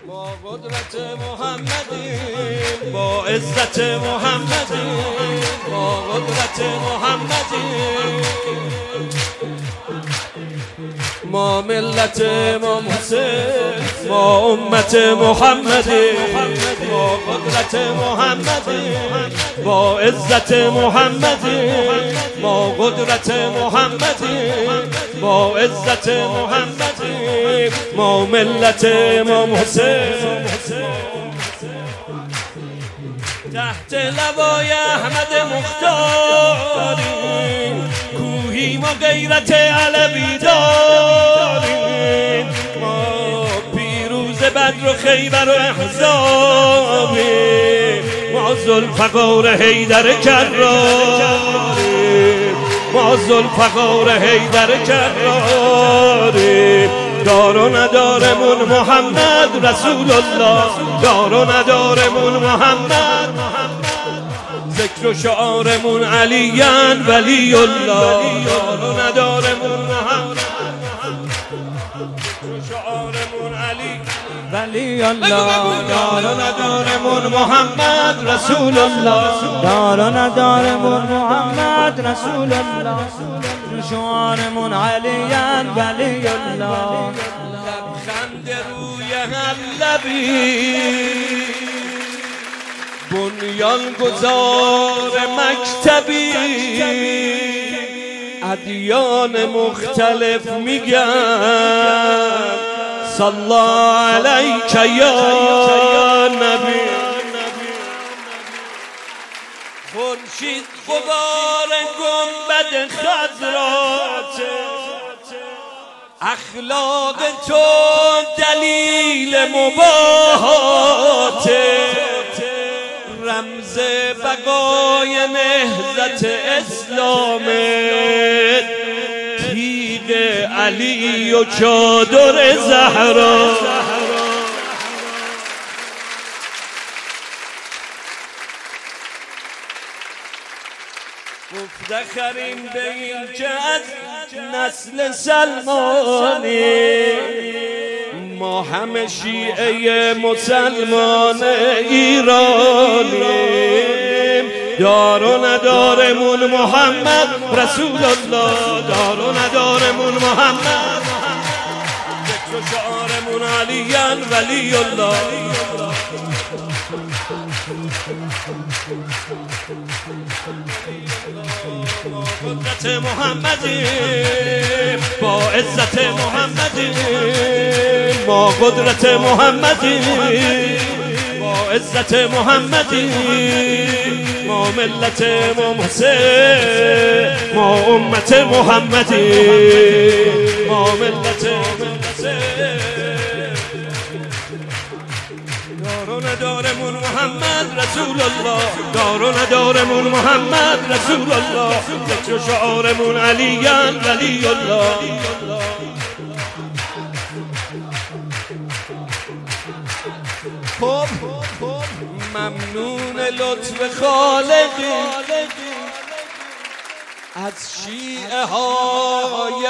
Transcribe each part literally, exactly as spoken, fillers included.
با قدرت محمدی، با عزت محمدی، با قدرت محمدی، ما ملت امام حسین، ما امت محمدی، با قدرت محمدی، با عزت محمدی، ما قدرت محمدی، با عزت محمدی، ما ملت امام حسین. تحت لوای احمد مختاریم، کوهیم و غیرت علوی داریم، ما پیروز بدر و خیبر و احزابیم، ما ذوالفقار حیدر کراریم، ما ذوالفقار حیدر کراریم. دار و ندارمون محمد رسول الله، دار و ندارمون محمد، ذکر و شعارمون علیان ولی الله، دار و ندارمون محمد، ذکر و شعارمون علی ولی الله، دار و ندارمون محمد رسول الله، دار و ندارمون محمد رسول الله، شعارمون علیان ولی الله. لبخند روی هر لبی، بنیان گذار مکتبی، ادیان مختلف میگن صلی علیک یا نبی. خورشید غبار گنبد خضرات، اخلاق تو دلیل مباهات، رمز بقای نهضت اسلام، تیغ علی و چادر زهرا. مفتخریم به این که از نسل سلمانی، ما همه شیعه مسلمان ایرانیم. دار و ندارمون محمد رسول الله، دار و ندارمون محمد، ذکر و شعارمون علیان ولی الله. قدرت محمدی، با عزت محمدی، با قدرت محمدی، با عزت محمدی، ما ملت امام حسین، ما امت محمدی، ما ملت امام حسین. دار و ندارمون محمد رسول الله، دار و ندارمون محمد رسول الله، ذکر و شعارمون علیان ولی الله. خب ممنون لطف خالقی از شیعه های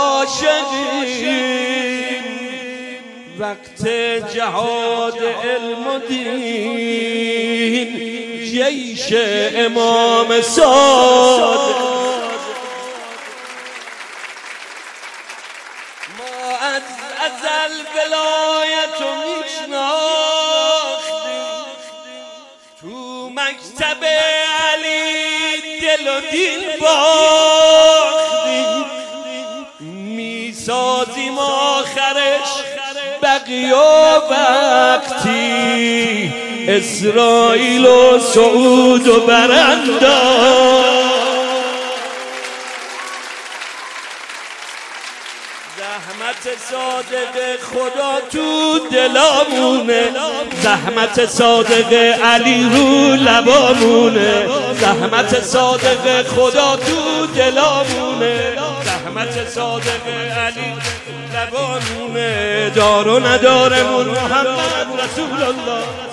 عاشقین، وقت جهاد علم و دین، جیش امام صادق. ما از ازل ولایت و میشناختیم، تو مکتب علی دل و دین باختیم، میسازیم آخرش بقی و وقتی، اسرائیل و سعود و برانداز. زحمت صادق خدا تو دلامونه، زحمت صادق علی رو لبامونه، زحمت صادق خدا تو دلامونه، زحمت صادق علی لبامونه. دار و ندارمون محمد رسول الله،